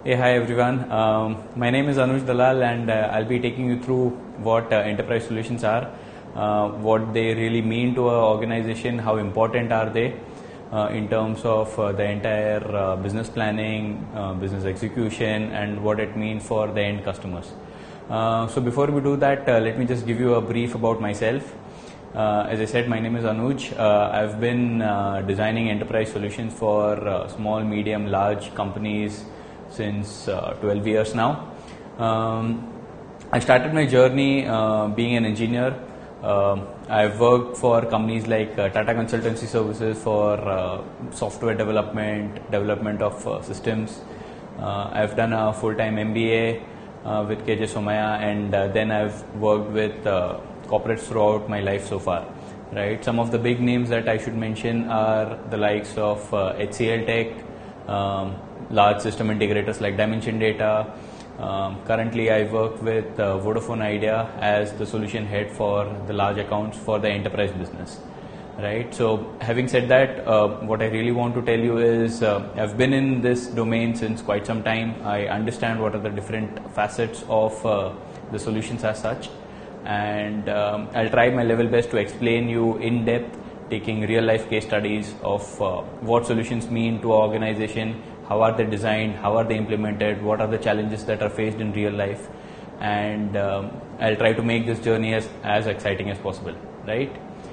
Hey, hi everyone. My name is Anuj Dalal, and I'll be taking you through what enterprise solutions are, what they really mean to an organization, how important are they in terms of the entire business planning, business execution, and what it means for the end customers. So before we do that, let me just give you a brief about myself. As I said, my name is Anuj. I've been designing enterprise solutions for small, medium, large companies since 12 years now. I started my journey being an engineer. I've worked for companies like Tata Consultancy Services for software development of systems. I've done a full-time MBA with KJ Somaya, and then I've worked with corporates throughout my life so far. Right, some of the big names that I should mention are the likes of HCL Tech, large system integrators like Dimension Data. Currently, I work with Vodafone Idea as the solution head for the large accounts for the enterprise business. Right. So, having said that, what I really want to tell you is I've been in this domain since quite some time. I understand what are the different facets of the solutions as such, and I'll try my level best to explain you in depth, taking real life case studies of what solutions mean to an organization, how are they designed, how are they implemented, what are the challenges that are faced in real life, and I'll try to make this journey as exciting as possible, right?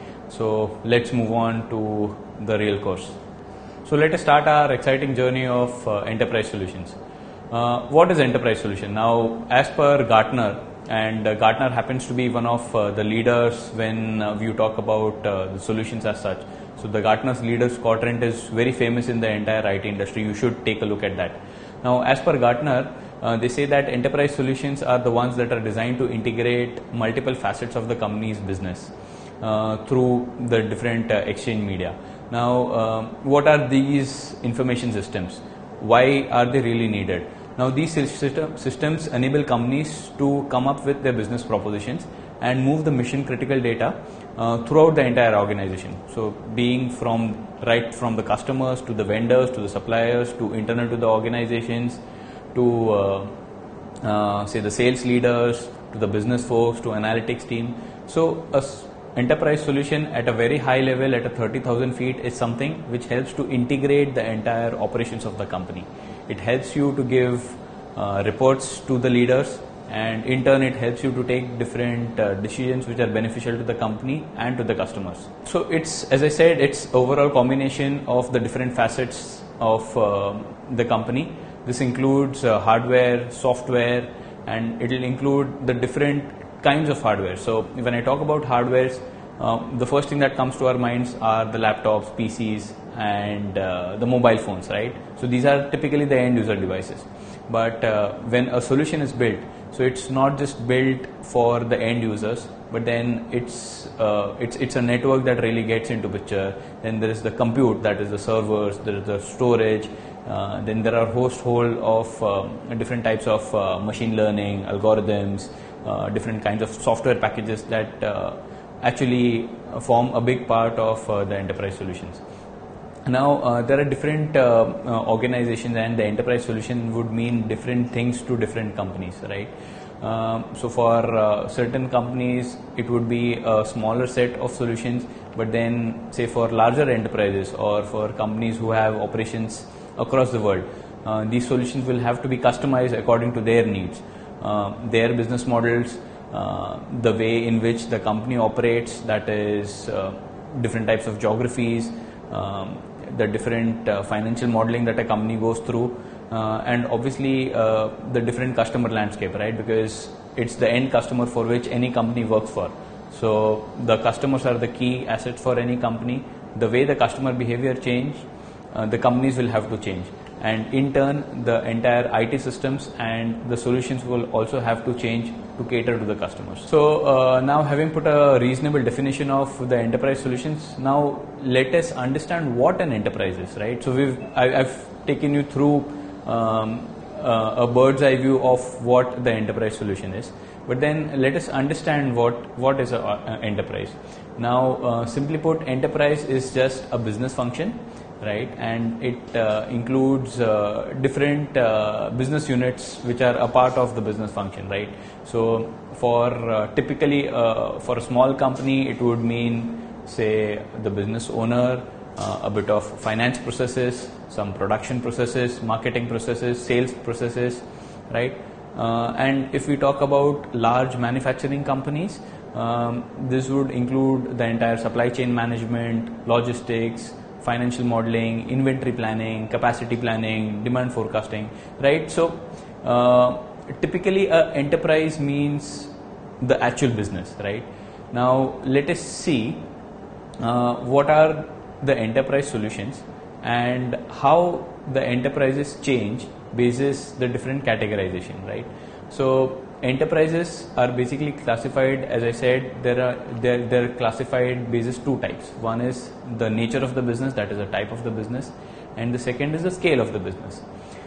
So let's move on to the real course. So let us start our exciting journey of enterprise solutions. What is enterprise solution? Now, as per Gartner, and Gartner happens to be one of the leaders when you talk about the solutions as such. So the Gartner's Leaders Quadrant is very famous in the entire IT industry. You should take a look at that. Now, as per Gartner, they say that enterprise solutions are the ones that are designed to integrate multiple facets of the company's business through the different exchange media. Now, what are these information systems? Why are they really needed? Now, these systems enable companies to come up with their business propositions and move the mission critical data throughout the entire organization. So, being right from the customers to the vendors to the suppliers to internal to the organizations to say the sales leaders to the business folks to analytics team. So, a enterprise solution at a very high level at a 30,000 feet is something which helps to integrate the entire operations of the company. It helps you to give reports to the leaders, and in turn it helps you to take different decisions which are beneficial to the company and to the customers. So it's, as I said, it's overall combination of the different facets of the company. This includes hardware, software, and it will include the different kinds of hardware. So when I talk about hardwares, the first thing that comes to our minds are the laptops, PCs, and the mobile phones, right? So these are typically the end user devices. But when a solution is built, so it's not just built for the end users, but then it's a network that really gets into picture. Then there is the compute, that is the servers, there is the storage, then there are whole of different types of machine learning algorithms, different kinds of software packages that actually form a big part of the enterprise solutions. Now, there are different organizations, and the enterprise solution would mean different things to different companies, right? So for certain companies, it would be a smaller set of solutions, but then say for larger enterprises or for companies who have operations across the world, these solutions will have to be customized according to their needs, their business models, the way in which the company operates, that is different types of geographies, the different financial modeling that a company goes through, and obviously the different customer landscape, right? Because it's the end customer for which any company works for. So the customers are the key assets for any company. The way the customer behavior change, the companies will have to change, and in turn the entire IT systems and the solutions will also have to change to cater to the customers. So now, having put a reasonable definition of the enterprise solutions, now let us understand what an enterprise is, right? So I've taken you through a bird's eye view of what the enterprise solution is, but then let us understand what is an enterprise. Now, simply put, enterprise is just a business function right? And it includes different business units which are a part of the business function, right? So for typically for a small company, it would mean, say, the business owner, a bit of finance processes, some production processes, marketing processes, sales processes, right? And if we talk about large manufacturing companies, this would include the entire supply chain management, logistics, financial modeling, inventory planning, capacity planning, demand forecasting, right? So typically a enterprise means the actual business, right? Now let us see what are the enterprise solutions and how the enterprises change basis the different categorization, right? So enterprises are basically classified, as I said, they're classified basis two types. One is the nature of the business, that is a type of the business, and the second is the scale of the business.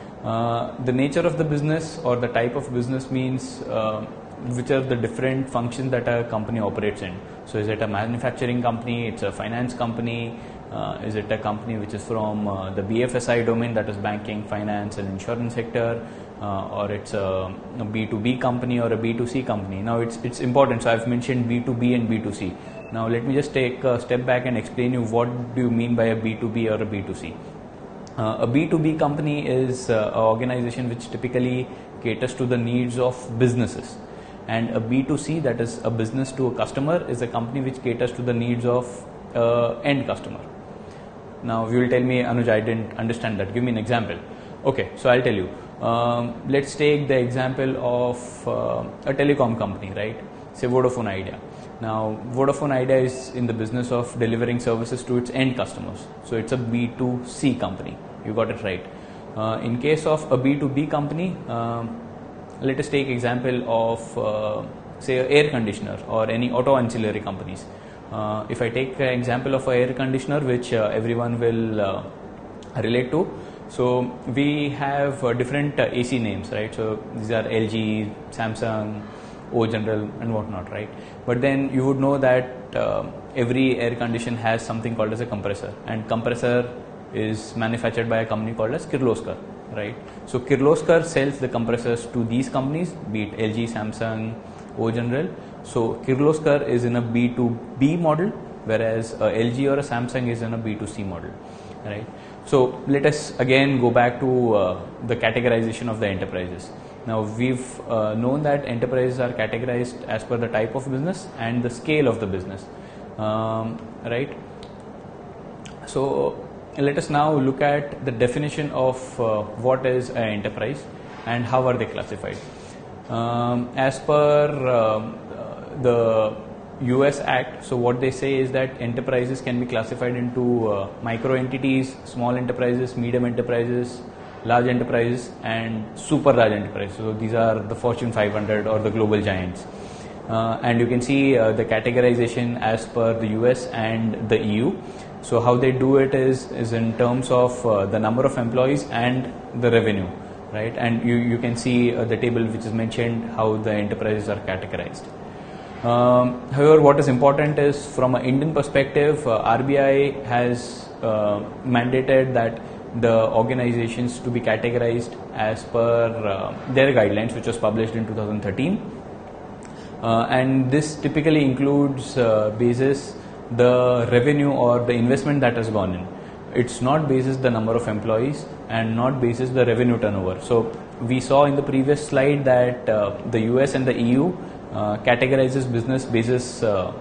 The nature of the business or the type of business means which are the different functions that a company operates in. So is it a manufacturing company, it's a finance company, is it a company which is from the BFSI domain, that is banking, finance and insurance sector, or it's a B2B company or a B2C company. Now it's important, so I've mentioned B2B and B2C. Now let me just take a step back and explain you what do you mean by a B2B or a B2C. A B2B company is an organization which typically caters to the needs of businesses, and a B2C, that is a business to a customer, is a company which caters to the needs of end customer. Now you will tell me, Anuj, I didn't understand that, give me an example. Okay, so I'll tell you. Let's take the example of a telecom company, right? Say Vodafone Idea. Now Vodafone Idea is in the business of delivering services to its end customers, so it's a B2C company. You got it right. In case of a B2B company, let us take example of say an air conditioner or any auto ancillary companies. If I take an example of an air conditioner, which everyone will relate to, so we have different AC names, right? So these are LG, Samsung, O General and whatnot, right? But then you would know that every air condition has something called as a compressor, and compressor is manufactured by a company called as Kirloskar, right? So Kirloskar sells the compressors to these companies, be it LG, Samsung, O General. So Kirloskar is in a B2B model, whereas a LG or a Samsung is in a B2C model, right? So let us again go back to the categorization of the enterprises. Now we've known that enterprises are categorized as per the type of business and the scale of the business, right? So let us now look at the definition of what is an enterprise and how are they classified. As per the US Act, so what they say is that enterprises can be classified into micro entities, small enterprises, medium enterprises, large enterprises and super large enterprises. So these are the Fortune 500 or the global giants. And you can see the categorization as per the US and the EU. So how they do it is in terms of the number of employees and the revenue, right? And you can see the table which is mentioned how the enterprises are categorized. However, what is important is from an Indian perspective, RBI has mandated that the organizations to be categorized as per their guidelines, which was published in 2013. And this typically includes basis the revenue or the investment that has gone in. It's not basis the number of employees and not basis the revenue turnover. So we saw in the previous slide that the US and the EU categorizes business basis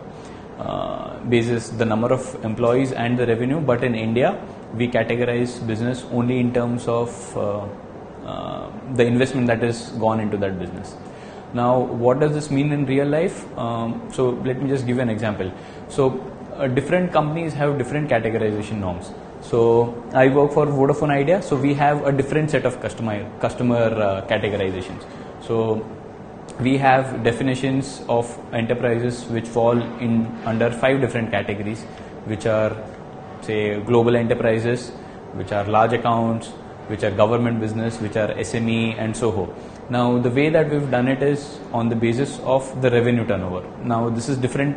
the number of employees and the revenue, but in India we categorize business only in terms of the investment that is gone into that business. Now what does this mean in real life? So let me just give you an example. So different companies have different categorization norms. So I work for Vodafone Idea, so we have a different set of customer categorizations. So we have definitions of enterprises which fall in under 5 different categories, which are, say, global enterprises, which are large accounts, which are government business, which are SME and SOHO. Now the way that we've done it is on the basis of the revenue turnover. Now this is different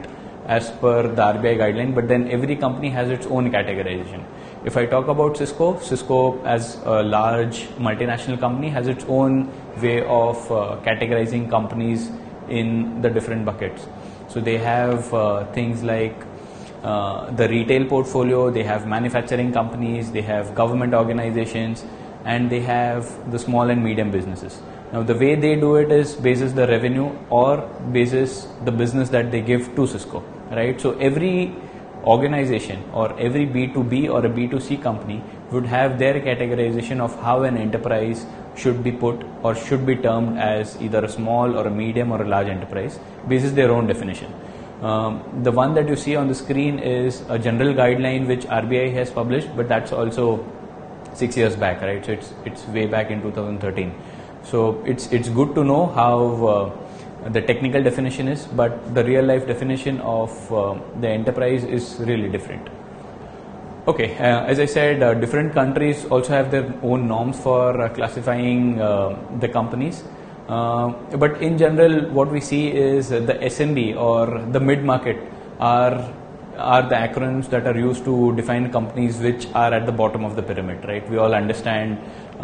as per the RBI guideline, but then every company has its own categorization. If I talk about Cisco as a large multinational company has its own way of categorizing companies in the different buckets. So they have things like the retail portfolio, they have manufacturing companies, they have government organizations, and they have the small and medium businesses. Now the way they do it is basis the revenue or basis the business that they give to Cisco, right? So every organization or every B2B or a B2C company would have their categorization of how an enterprise should be put or should be termed as either a small or a medium or a large enterprise basis their own definition. The one that you see on the screen is a general guideline which RBI has published, but that's also 6 years back, right? So it's way back in 2013. So it's good to know how the technical definition is, but the real life definition of the enterprise is really different. Okay, as I said, different countries also have their own norms for classifying the companies. But in general, what we see is the SMB or the mid-market are the acronyms that are used to define companies which are at the bottom of the pyramid, right? We all understand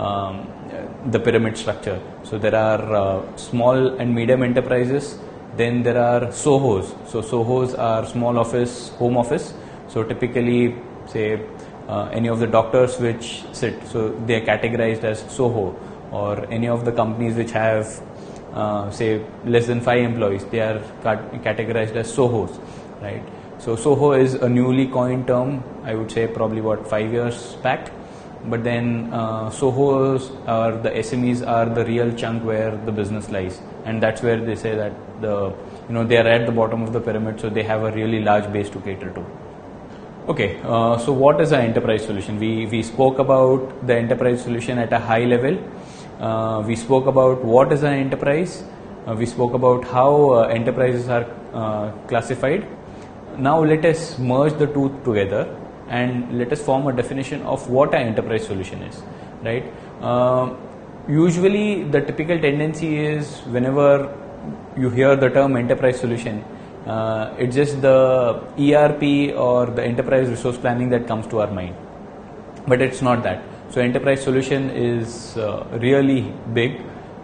the pyramid structure. So there are small and medium enterprises, then there are SOHOs. So SOHOs are small office, home office. So typically, say any of the doctors which sit, so they are categorized as SOHO, or any of the companies which have say less than 5 employees, they are categorized as SOHOs, right? So SOHO is a newly coined term, I would say probably 5 years back. But then SOHOs or the SMEs are the real chunk where the business lies, and that's where they say that they are at the bottom of the pyramid, so they have a really large base to cater to. Okay, so what is an enterprise solution? We spoke about the enterprise solution at a high level. We spoke about what is an enterprise. We spoke about how enterprises are classified. Now let us merge the two together and let us form a definition of what an enterprise solution is, right? Usually the typical tendency is whenever you hear the term enterprise solution, it's just the ERP or the enterprise resource planning that comes to our mind. But it's not that. So enterprise solution is really big.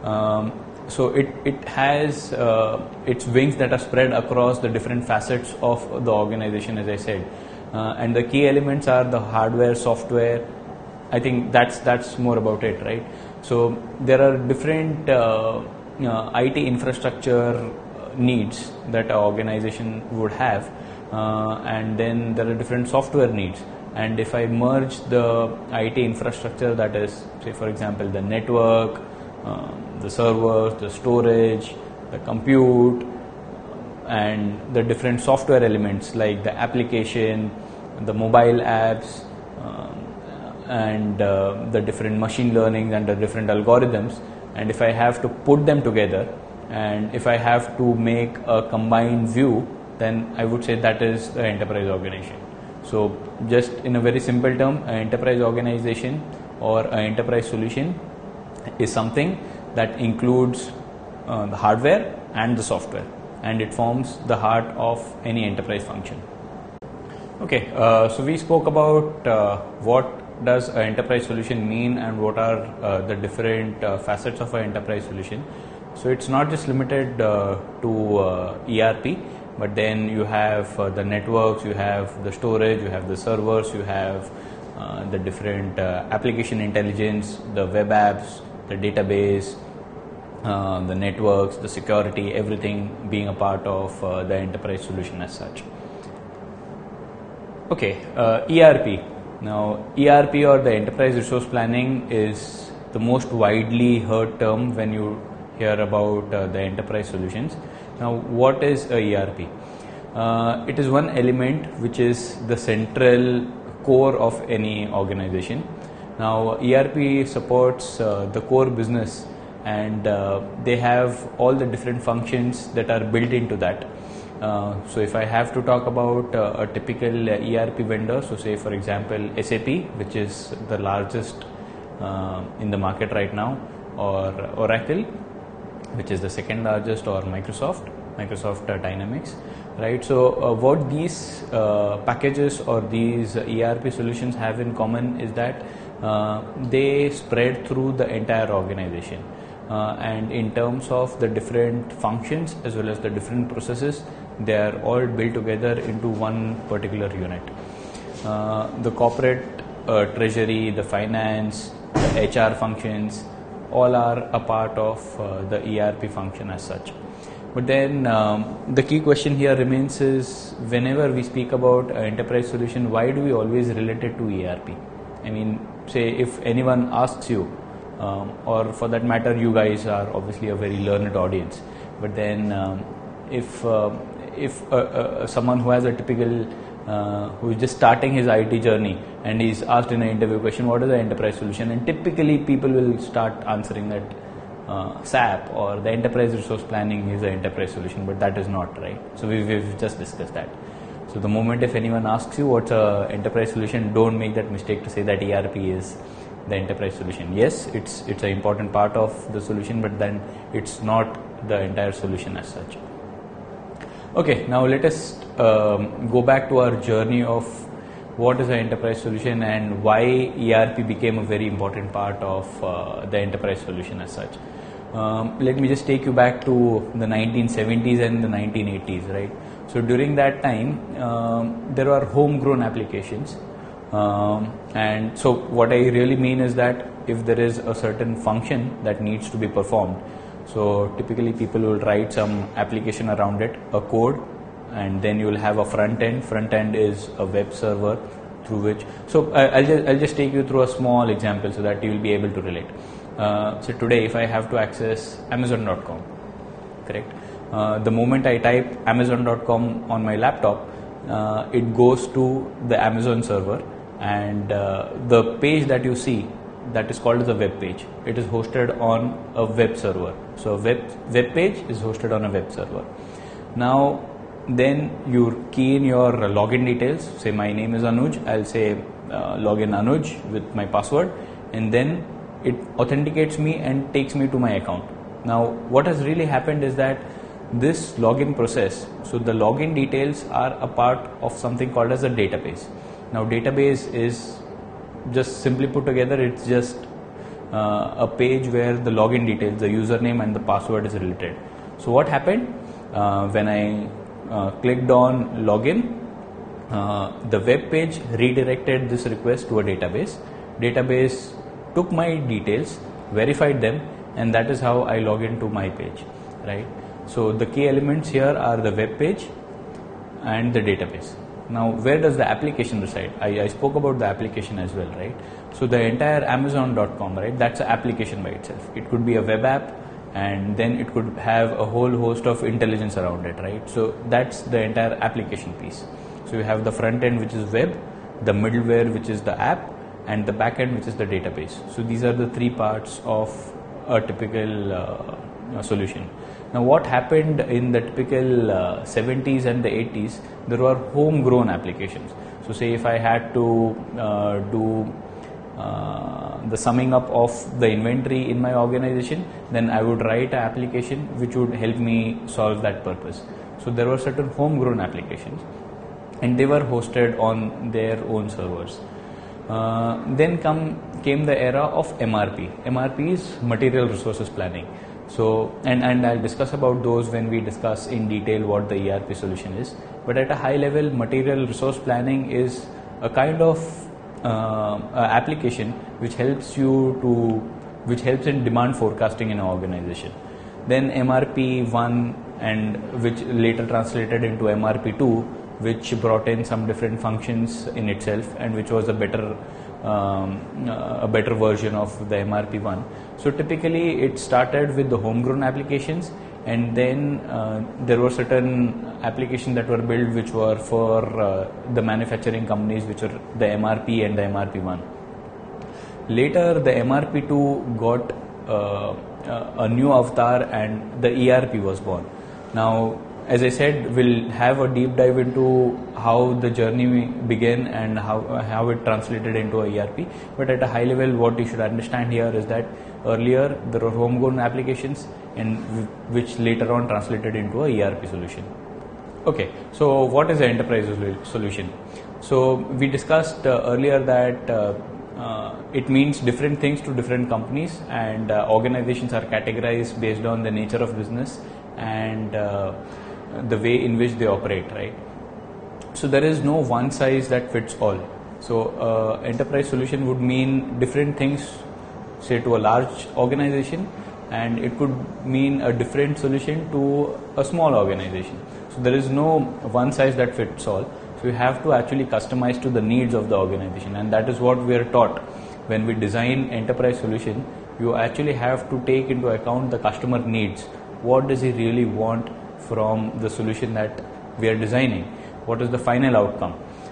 So it has its wings that are spread across the different facets of the organization, as I said. And the key elements are the hardware, software. I think that's more about it, right? So there are different IT infrastructure needs that an organization would have, and then there are different software needs. And if I merge the IT infrastructure, that is, say for example, the network, the servers, the storage, the compute, and the different software elements like the application, the mobile apps, and the different machine learning and the different algorithms, and if I have to put them together and if I have to make a combined view, then I would say that is the enterprise organization. So just in a very simple term, an enterprise organization or an enterprise solution is something that includes the hardware and the software, and it forms the heart of any enterprise function. Okay, so we spoke about what does an enterprise solution mean and what are the different facets of an enterprise solution. So it's not just limited to ERP, but then you have the networks, you have the storage, you have the servers, you have the different application intelligence, the web apps, the database, the networks, the security, everything being a part of the enterprise solution as such. Okay, ERP. Now, ERP or the enterprise resource planning is the most widely heard term when you hear about the enterprise solutions. Now, what is a ERP? It is one element which is the central core of any organization. Now, ERP supports the core business, and they have all the different functions that are built into that. So if I have to talk about a typical ERP vendor, so say for example SAP, which is the largest in the market right now, or Oracle, which is the second largest, or Microsoft Dynamics. right? So what these packages or these ERP solutions have in common is that they spread through the entire organization, and in terms of the different functions as well as the different processes, they are all built together into one particular unit. The corporate treasury, the finance, the HR functions, all are a part of the ERP function as such. But then the key question here remains is, whenever we speak about enterprise solution, why do we always relate it to ERP? I mean, say if anyone asks you, or for that matter, you guys are obviously a very learned audience, but then if someone who has a typical who is just starting his IT journey and he's asked in an interview question, what is the enterprise solution? And typically people will start answering that SAP or the enterprise resource planning is the enterprise solution, but that is not, right? So we've just discussed that. So the moment if anyone asks you what's a enterprise solution, don't make that mistake to say that ERP is the enterprise solution. Yes, it's an important part of the solution, but then it's not the entire solution as such. Okay, now let us go back to our journey of what is an enterprise solution and why ERP became a very important part of the enterprise solution as such. Let me just take you back to the 1970s and the 1980s, right? So during that time, there were homegrown applications. And so what I really mean is that if there is a certain function that needs to be performed, so typically people will write some application around it, a code, and then you will have a front end. Front end is a web server through which, so I'll just take you through a small example so that you will be able to relate. So today if I have to access Amazon.com, correct? The moment I type Amazon.com on my laptop, it goes to the Amazon server, and the page that you see, that is called as a web page. It is hosted on a web server. So a web page is hosted on a web server. Now then you key in your login details. Say my name is Anuj. I'll say login Anuj with my password, and then it authenticates me and takes me to my account. Now what has really happened is that this login process, so the login details are a part of something called as a database. Now database is just simply put together, it's just a page where the login details, the username and the password is related. So what happened when I clicked on login, the web page redirected this request to a database. Database took my details, verified them, and that is how I log into my page, right? So the key elements here are the web page and the database. Now where does the application reside? I spoke about the application as well, right? So the entire Amazon.com, right, that's an application by itself. It could be a web app, and then it could have a whole host of intelligence around it, right? So that's the entire application piece. So you have the front end, which is web, the middleware, which is the app, and the back end, which is the database. So these are the three parts of a typical solution. Now what happened in the typical 70s and the 80s, there were homegrown applications. So say if I had to do the summing up of the inventory in my organization, then I would write an application which would help me solve that purpose. So there were certain homegrown applications, and they were hosted on their own servers. Then came the era of MRP. MRP is Material Resources Planning. So, and I'll discuss about those when we discuss in detail what the ERP solution is. But at a high level, Material Resource Planning is a kind of application which helps in demand forecasting in an organization. Then MRP1, and which later translated into MRP2, which brought in some different functions in itself, and which was a better version of the MRP1. So typically it started with the homegrown applications, and then there were certain applications that were built which were for the manufacturing companies, which were the MRP and the MRP1. Later the MRP2 got a new avatar, and the ERP was born. Now, as I said, we'll have a deep dive into how the journey began and how it translated into a ERP. But at a high level, what you should understand here is that earlier there were homegrown applications, and which later on translated into a ERP solution. Okay, so what is the enterprise solution? So we discussed earlier that it means different things to different companies, and organizations are categorized based on the nature of business and the way in which they operate, right? So there is no one size that fits all. So enterprise solution would mean different things, say to a large organization, and it could mean a different solution to a small organization. So there is no one size that fits all. So you have to actually customize to the needs of the organization, and that is what we are taught when we design enterprise solution. You actually have to take into account the customer needs. What does he really want from the solution that we are designing? What is the final outcome?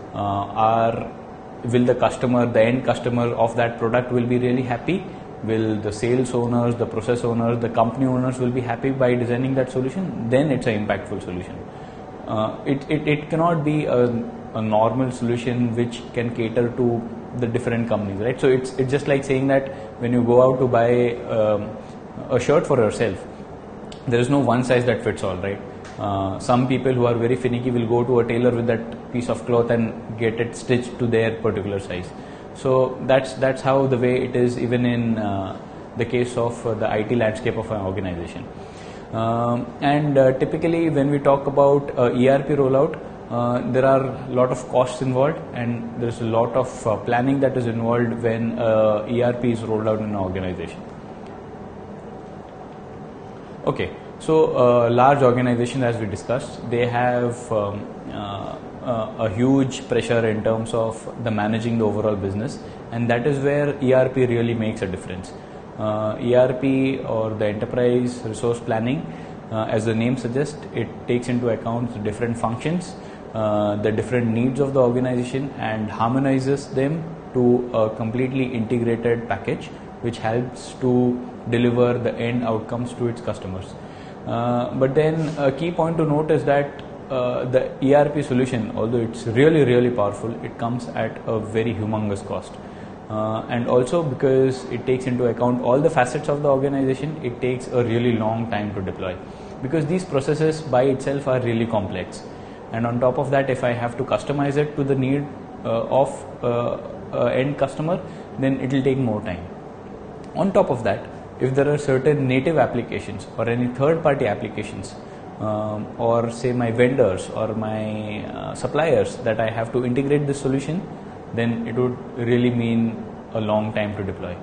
Will the customer, the end customer of that product will be really happy? Will the sales owners, the process owners, the company owners will be happy by designing that solution? Then it's an impactful solution. It cannot be a normal solution which can cater to the different companies, right? So it's just like saying that when you go out to buy a shirt for yourself, there is no one size that fits all, right? Some people who are very finicky will go to a tailor with that piece of cloth and get it stitched to their particular size. So that's how the way it is even in the case of the IT landscape of an organization. Typically when we talk about ERP rollout, there are a lot of costs involved, and there's a lot of planning that is involved when ERP is rolled out in an organization. Okay, so large organizations, as we discussed, they have a huge pressure in terms of the managing the overall business, and that is where ERP really makes a difference. ERP, or the enterprise resource planning, as the name suggests, it takes into account the different functions, the different needs of the organization, and harmonizes them to a completely integrated package which helps to deliver the end outcomes to its customers. But then a key point to note is that the ERP solution, although it's really powerful, it comes at a very humongous cost. And also because it takes into account all the facets of the organization, it takes a really long time to deploy, because these processes by itself are really complex. And on top of that, if I have to customize it to the need of end customer, then it will take more time. On top of that, if there are certain native applications or any third-party applications, or say my vendors or my suppliers that I have to integrate this solution, then it would really mean a long time to deploy.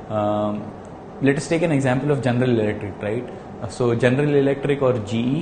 Let us take an example of General Electric, right? So General Electric, or GE,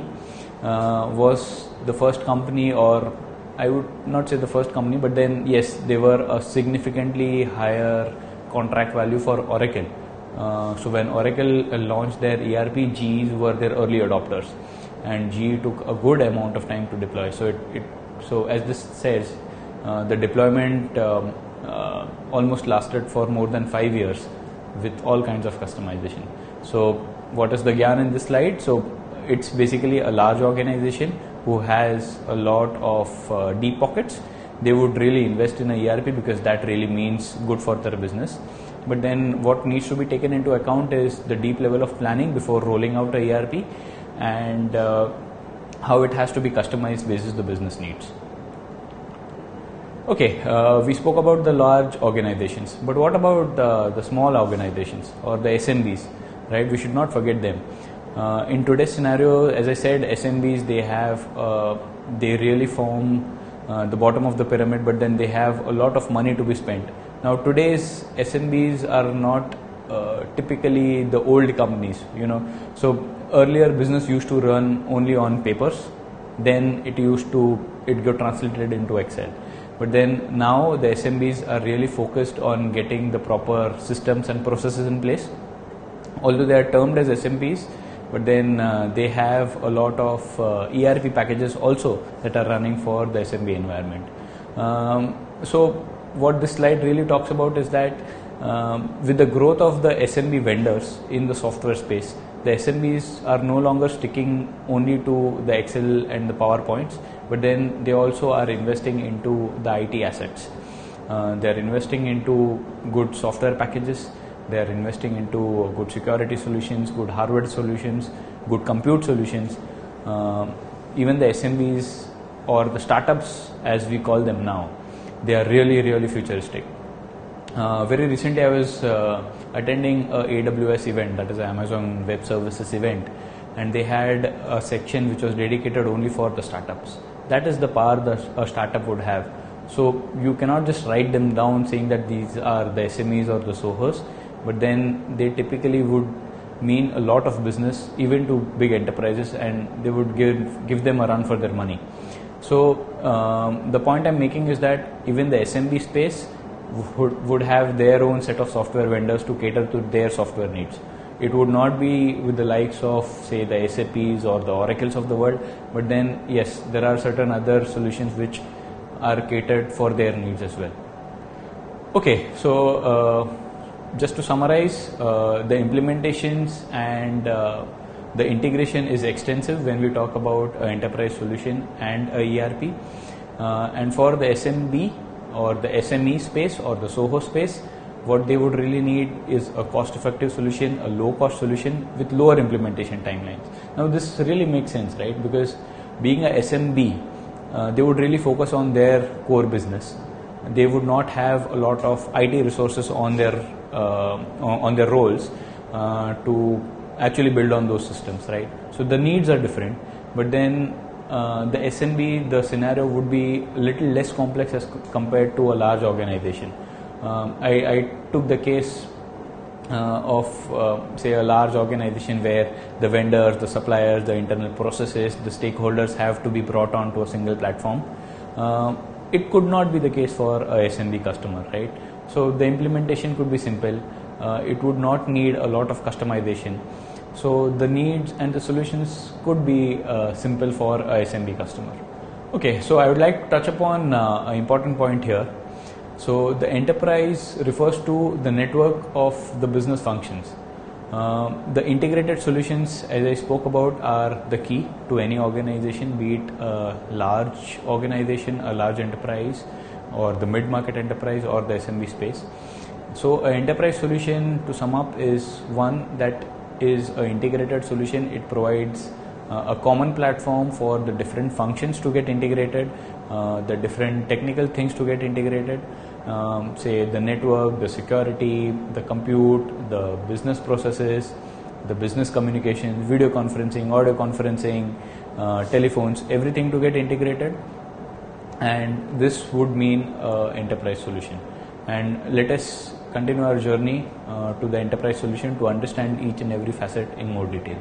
was the first company, or I would not say the first company, but then yes, they were a significantly higher contract value for Oracle. So when Oracle launched their ERP, GEs were their early adopters, and GE took a good amount of time to deploy. So as this says, the deployment almost lasted for more than 5 years with all kinds of customization. So what is the gyan in this slide? So it's basically a large organization who has a lot of deep pockets. They would really invest in a ERP because that really means good for their business. But then what needs to be taken into account is the deep level of planning before rolling out a ERP, and how it has to be customized based on the business needs. Okay, we spoke about the large organizations, but what about the small organizations or the SMBs, right? We should not forget them. In today's scenario, as I said, SMBs, they really form the bottom of the pyramid, but then they have a lot of money to be spent. Now today's SMBs are not typically the old companies, So earlier business used to run only on papers, then it got translated into Excel. But then now the SMBs are really focused on getting the proper systems and processes in place. Although they are termed as SMBs, but then they have a lot of ERP packages also that are running for the SMB environment. So what this slide really talks about is that with the growth of the SMB vendors in the software space, the SMBs are no longer sticking only to the Excel and the PowerPoints, but then they also are investing into the IT assets. They are investing into good software packages. They are investing into good security solutions, good hardware solutions, good compute solutions. even the SMBs or the startups, as we call them now, they are really, really futuristic. Very recently, I was attending a AWS event, that is Amazon Web Services event, and they had a section which was dedicated only for the startups. That is the power that a startup would have. So you cannot just write them down saying that these are the SMEs or the SOHOs, but then they typically would mean a lot of business even to big enterprises, and they would give them a run for their money. So the point I'm making is that even the SMB space would have their own set of software vendors to cater to their software needs. It would not be with the likes of, say, the SAPs or the Oracles of the world, but then yes, there are certain other solutions which are catered for their needs as well. Okay, so just to summarize, the implementations and the integration is extensive when we talk about an enterprise solution and a ERP. And for the SMB or the SME space or the SOHO space, what they would really need is a cost-effective solution, a low-cost solution with lower implementation timelines. Now, this really makes sense, right? Because being a SMB, they would really focus on their core business. They would not have a lot of IT resources on their roles to actually build on those systems, right? So the needs are different, but then the SMB, the scenario would be a little less complex as compared to a large organization. I took the case of say a large organization where the vendors, the suppliers, the internal processes, the stakeholders have to be brought onto a single platform. It could not be the case for a SMB customer, right? So the implementation could be simple. It would not need a lot of customization. So the needs and the solutions could be simple for a SMB customer. Okay, so I would like to touch upon an important point here. So the enterprise refers to the network of the business functions. The integrated solutions, as I spoke about, are the key to any organization, be it a large organization, a large enterprise, or the mid-market enterprise, or the SMB space. So an enterprise solution, to sum up, is one that is an integrated solution. It provides a common platform for the different functions to get integrated, the different technical things to get integrated, say the network, the security, the compute, the business processes, the business communication, video conferencing, audio conferencing, telephones, everything to get integrated. And this would mean enterprise solution. And let us continue our journey to the enterprise solution to understand each and every facet in more detail.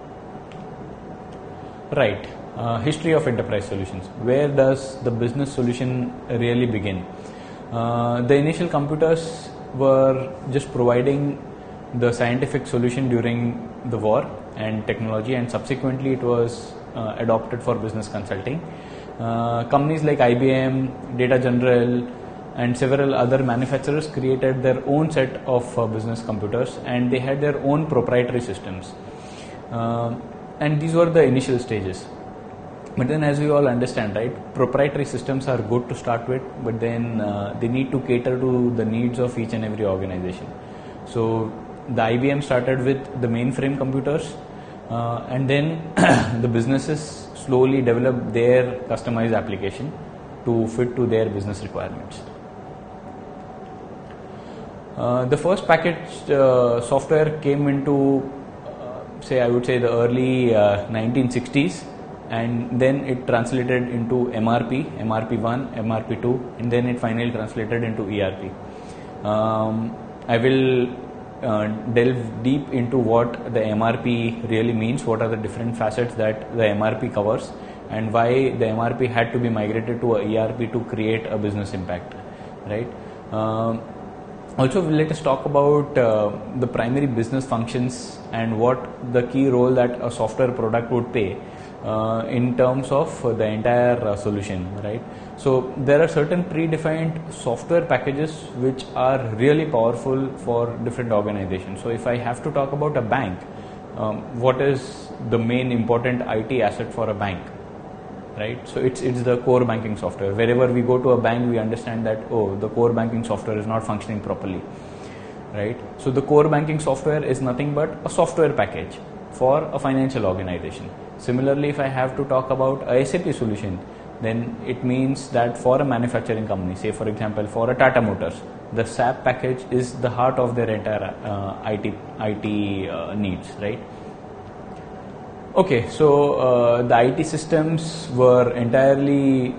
Right, history of enterprise solutions. Where does the business solution really begin? The initial computers were just providing the scientific solution during the war and technology, and subsequently it was adopted for business consulting. Companies like IBM, Data General, and several other manufacturers created their own set of business computers, and they had their own proprietary systems. And these were the initial stages. But then, as we all understand, right, proprietary systems are good to start with, but then they need to cater to the needs of each and every organization. So the IBM started with the mainframe computers, and then the businesses slowly developed their customized application to fit to their business requirements. The first packaged software came into, I would say the early 1960s, and then it translated into MRP, MRP1, MRP2, and then it finally translated into ERP. I will delve deep into what the MRP really means, what are the different facets that the MRP covers, and why the MRP had to be migrated to a ERP to create a business impact, right? Also, let us talk about the primary business functions and what the key role that a software product would play in terms of the entire solution, right? So there are certain predefined software packages which are really powerful for different organizations. So if I have to talk about a bank, what is the main important IT asset for a bank? Right, so it's the core banking software. Wherever we go to a bank, we understand that the core banking software is not functioning properly, right? So the core banking software is nothing but a software package. for a financial organization. Similarly, if I have to talk about a SAP solution, then it means that for a manufacturing company, say for example for a Tata Motors, the SAP package is the heart of their entire IT needs, right? Okay, so the IT systems were entirely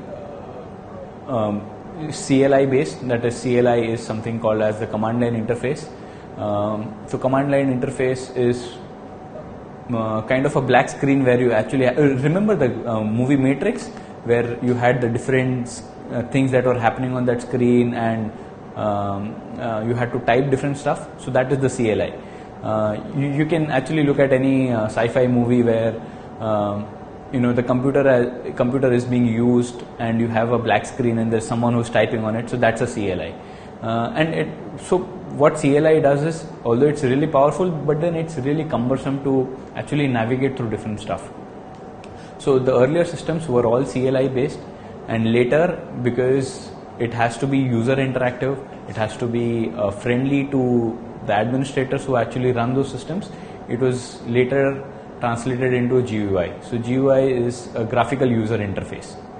CLI based. That is, CLI is something called as the command line interface. So command line interface is kind of a black screen where you actually remember the movie Matrix, where you had the different things that were happening on that screen, and you had to type different stuff. So that is the CLI. You can actually look at any sci-fi movie where the computer is being used and you have a black screen and there's someone who's typing on it. So that's a CLI. So what CLI does is, although it's really powerful, but then it's really cumbersome to actually navigate through different stuff. So the earlier systems were all CLI based, and later, because it has to be user interactive, it has to be friendly to the administrators who actually run those systems, it was later translated into a GUI. So GUI is a graphical user interface.